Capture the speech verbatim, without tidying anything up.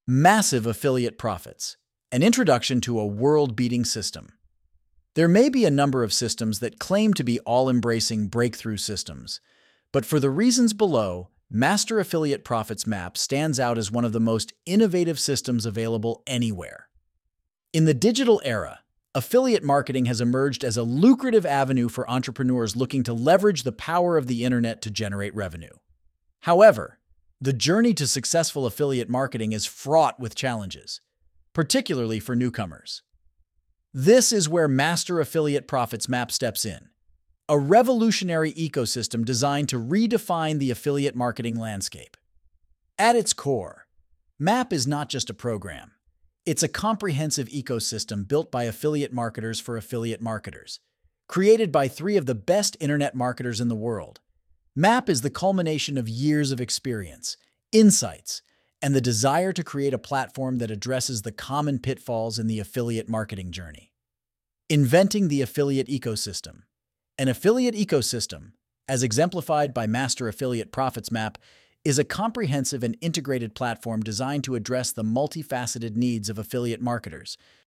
Massive affiliate profits. An introduction to a world-beating system. There may be a number of systems that claim to be all-embracing breakthrough systems, but for the reasons below, Master Affiliate Profits Map stands out as one of the most innovative systems available anywhere. In the digital era, affiliate marketing has emerged as a lucrative avenue for entrepreneurs looking to leverage the power of the internet to generate revenue. However, the journey to successful affiliate marketing is fraught with challenges, particularly for newcomers. This is where Master Affiliate Profits Map steps in, a revolutionary ecosystem designed to redefine the affiliate marketing landscape. At its core, Map is not just a program. It's a comprehensive ecosystem built by affiliate marketers for affiliate marketers, created by three of the best internet marketers in the world. Map is the culmination of years of experience, insights, and the desire to create a platform that addresses the common pitfalls in the affiliate marketing journey. Inventing the affiliate ecosystem. An affiliate ecosystem, as exemplified by Master Affiliate Profits Map, is a comprehensive and integrated platform designed to address the multifaceted needs of affiliate marketers,